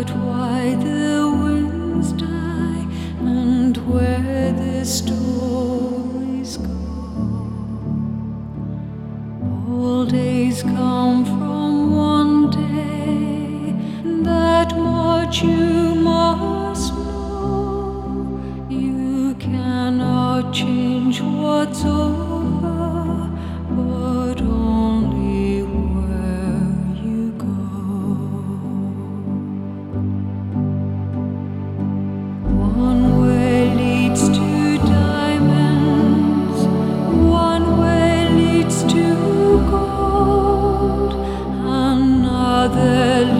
But why the winds die and where the stories go? All days come from one day, that much you must know. You cannot change what's over, but only where you go. One way leads to diamonds, one way leads to gold, another